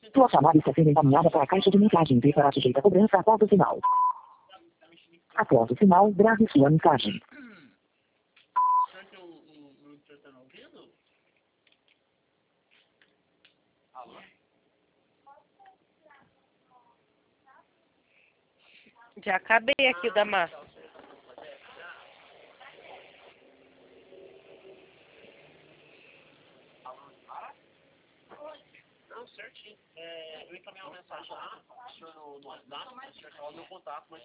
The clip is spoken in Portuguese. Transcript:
Sua chamada está sendo encaminhada para a caixa de mensagem e será sujeita a cobrança após o sinal. Após o sinal, grave sua mensagem. Será que o editor tá me ouvindo? Alô? Já acabei aqui o da massa. Não, certinho. Eu encaminhei uma mensagem lá, o senhor no WhatsApp, o senhor falou meu contato, mas